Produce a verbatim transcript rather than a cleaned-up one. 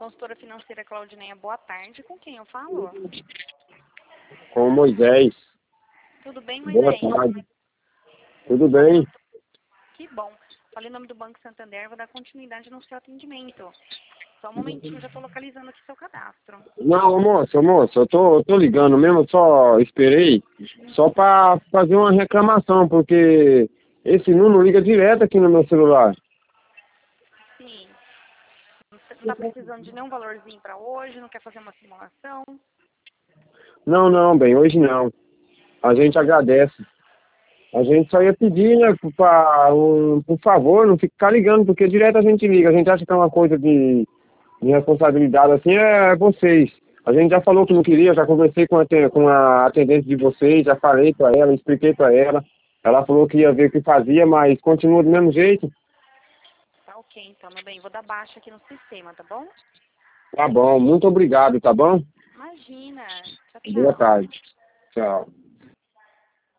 Consultora financeira Claudineia, boa tarde. Com quem eu falo? Com o Moisés. Tudo bem, Boa Moisés? tarde. Tudo bem? Que bom. Falei em nome do Banco Santander, vou dar continuidade no seu atendimento. Só um momentinho, já estou localizando aqui seu cadastro. Não, moça, moça, eu tô, eu tô ligando mesmo, só esperei só pra fazer uma reclamação, porque esse número liga direto aqui no meu celular. Sim. Você não está precisando de nenhum valorzinho para hoje? Não quer fazer uma simulação? Não, não, bem, hoje não. A gente agradece. A gente só ia pedir, né, pra, um, por favor, não ficar ligando, porque direto a gente liga. A gente acha que é uma coisa de, de responsabilidade, assim, é vocês. A gente já falou que não queria, já conversei com a, aten- com a atendente de vocês, já falei pra ela, expliquei pra ela. Ela falou que ia ver o que fazia, mas continua do mesmo jeito. Tá ok, então, meu bem. Vou dar baixa aqui no sistema, tá bom? Tá bom, muito obrigado, tá bom? Imagina. Tchau, Boa tchau. tarde. Tchau.